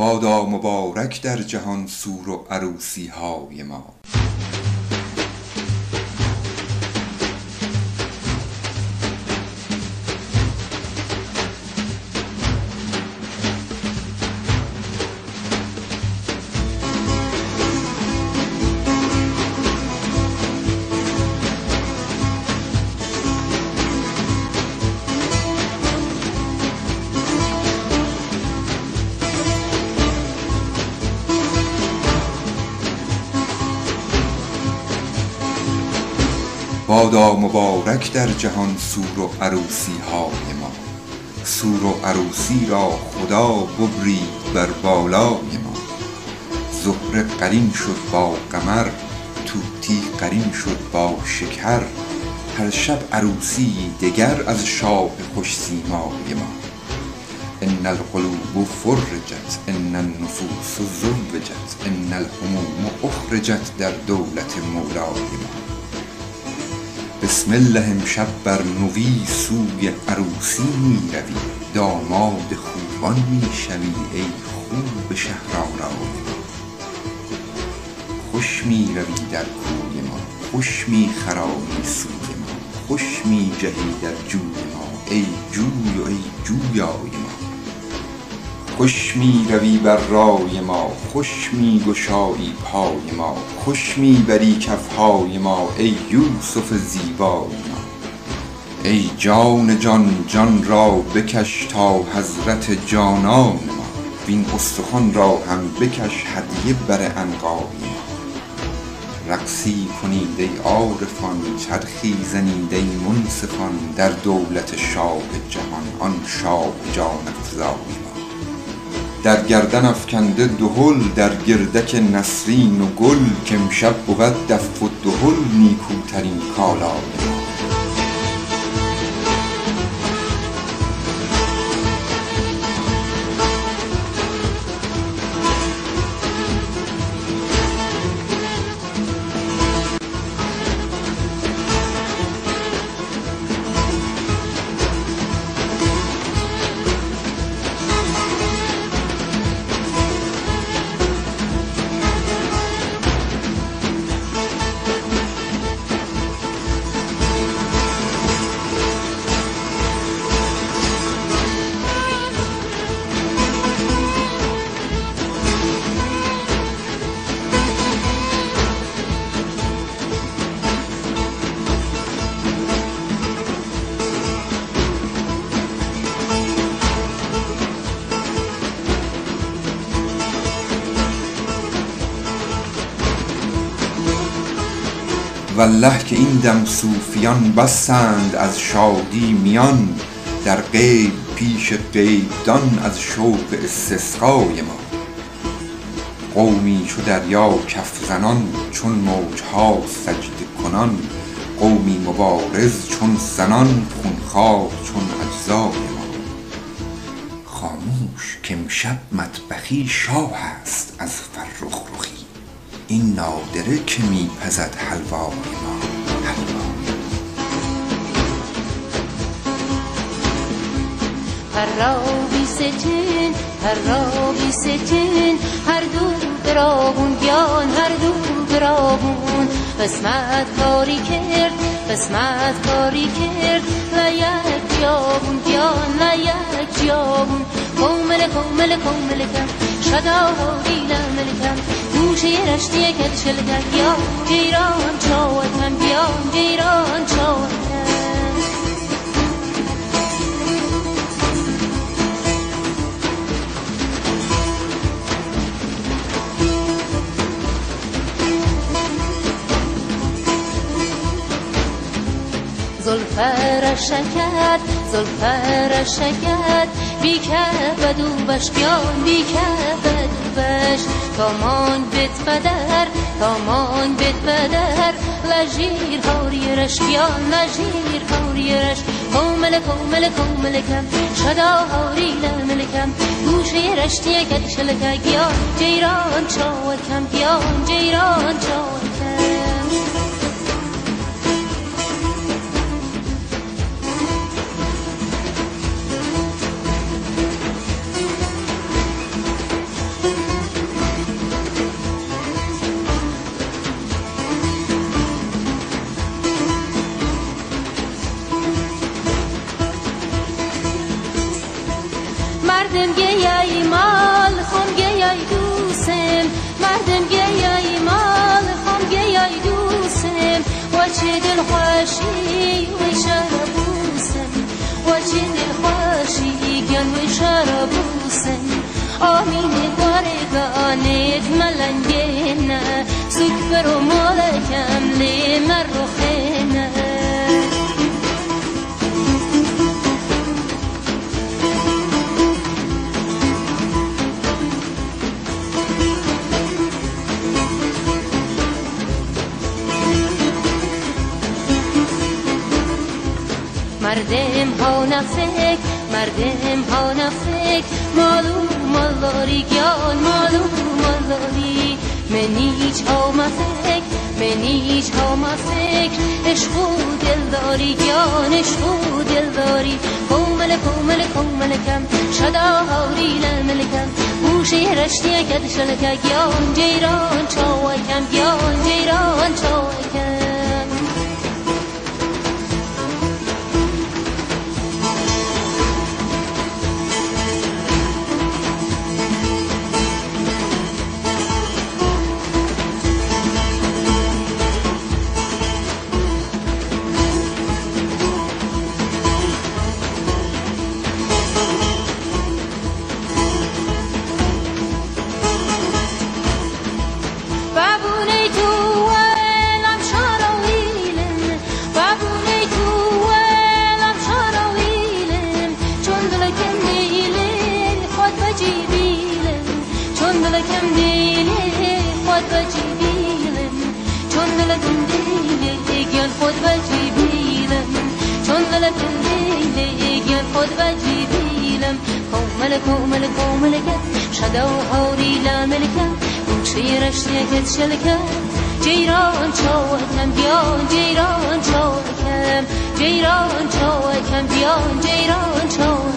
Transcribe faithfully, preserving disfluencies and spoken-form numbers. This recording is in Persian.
بادا مبارک در جهان سور و عروسی های ما. بادا مبارک در جهان سور و عروسی های ما. سور و عروسی را خدا ببرید بر بالای ما. زهره قرین شد با قمر، طوطی قرین شد با شکر. هر شب عروسی دگر از شاه خوش سیمای ما. ان القلوب فرجت، ان النفوس زوجت، ان الهموم اخرجت در دولت مولای ما. بسم الله امشب بر نوی سوی عروسی می روی. داماد خوبان می شوی ای خوب شهرآرای ما. خوش می روی در کوی ما، خوش می خرایی سوی ما. خوش می جهی در جوی ما ای جوی و ای جویای ما. خوش می روی بر رای ما، خوش می گشایی پای ما. خوش می بری کفهای ما ای یوسف زیبای ما. ای جان جان جان را بکش تا حضرت جانان ما. وین استخوان را هم بکش هدیه بر عنقای ما. رقصی کنید ای عارفان، چرخی زنید ای منصفان. در دولت شاه جهان آن شاه جان افزای ما. در گردن افکنده دهل، در گردک نسرین و گل. که امشب بود دف و دهل نیکوترین کالای ما. والله که این دم صوفیان بستند از شادی میان. در غیب پیش غیب دان از شوق استسقای ما. قومی چو دریا کف زنان، چون موجها سجده کنان. قومی مبارز چون زنان، خونخوار چون اجزای ما. خاموش که امشب مطبخی شاه است از فرخ رخی. این نادره که می پزد حلوای ما. حلوای هرابی ستین، هرابی ستین. هر دو برابون بیان، هر دو برابون. قسمت کاری کرد، قسمت کاری کرد. لیک جیابون بیان، لیک جیابون. کومل کومل کومل کم شدا دیل ملکم. گوشه رشتی کد شلکم بیا جیران چاوتم، بیا جیران چاوتم. زلفر شکر، زلفر شکر. بی کبد و بشکیان، بی کبد و بش. کامان بیت بدر، کامان بیت بدر. لجیر هاری رشکیان، لجیر هاری رش. کومل کومل کومل کم شدا هاری لملکم. گوشه رشتی کد شلکه گیان جیران چاوکم، گیان جیران چاوکم. آمین بارگانت ملنگنه سکبر و مالکم لی مروخنه مردم ها نفک مردم ها نفک مالو مالاری گیان مالو مالاری منیج ها مفک منیج ها مفک عشق و دلداری گیان عشق و دلداری کومل کومل کومل کم شدا هاوری لملکم بوشه رشتی کد شلک گیان جیران چاوی کم گیان جیران چاوی کم کومل کومل کومل کت شدا هاوری لملکم بوشه رشتی کت شلکم جیران چاوکم بیان جیران چاوکم جیران چاوکم بیان جیران چاوکم